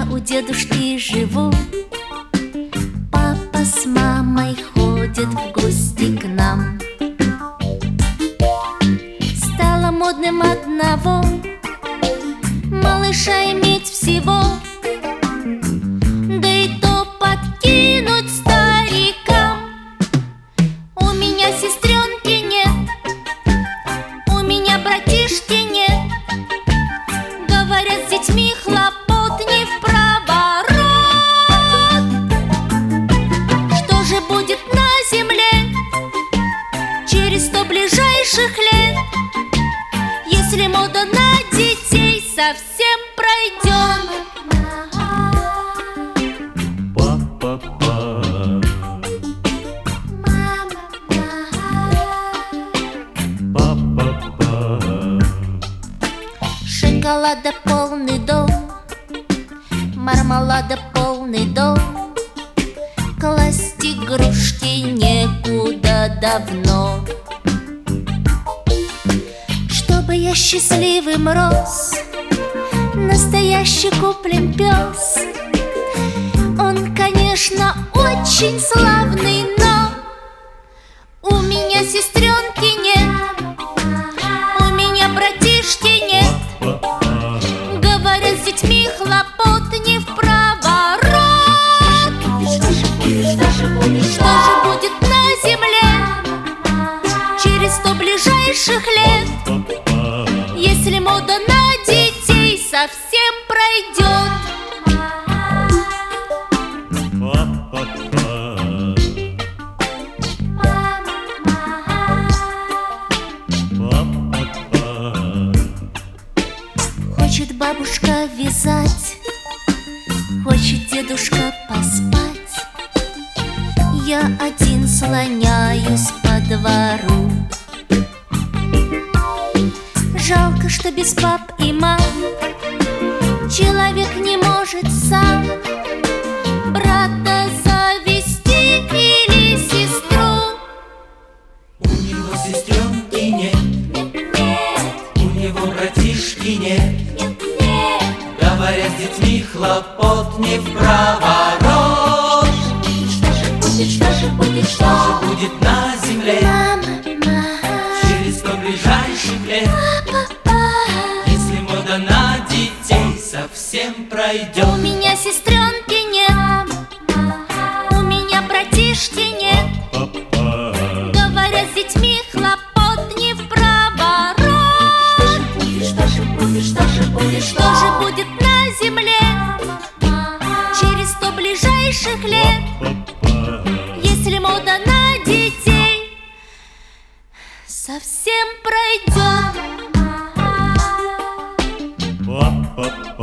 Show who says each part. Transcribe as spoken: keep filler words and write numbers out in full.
Speaker 1: Я у дедушки живу, папа с мамой ходят в гости к нам. Стало модным одного малыша иметь всего, да и то подкинуть старикам. У меня сестренки нет, у меня братишки нет. Говорят, с детьми хлопот не впроворот. Что же будет на земле через сто ближайших лет, если мода на детей совсем пройдет? Шоколада полный дом, мармелада полный дом, класть игрушки некуда давно. Чтобы я счастливым рос, настоящий куплен пес. Он, конечно, очень славный, но у меня сестренки нет, у меня братишки нет. Говорят, с детьми хлопот не впроворот. Что же будет, что же будет, что же будет на земле через сто ближайших лет, если мода на детей совсем пройдет? Хочет бабушка вязать, хочет дедушка поспать. Я один слоняюсь по двору. Жалко, что без пап и мам человек не может сам брата завести или сестру.
Speaker 2: У него сестренки нет,
Speaker 1: нет, нет,
Speaker 2: у него братишки нет.
Speaker 1: нет, нет.
Speaker 2: Говорят, с детьми хлопот не впроворот.
Speaker 1: Что же будет, что же будет,
Speaker 2: Что же будет на земле
Speaker 1: мама, мама,
Speaker 2: через сто ближайших лет,
Speaker 1: папа.
Speaker 2: если мода на детей совсем пройдет?
Speaker 1: У меня сестренки нет, у меня братишки нет. Говорят, с детьми хлопот не впроворот. Что же будет, что же будет, что же будет на земле через сто ближайших лет, если мода на детей совсем пройдет?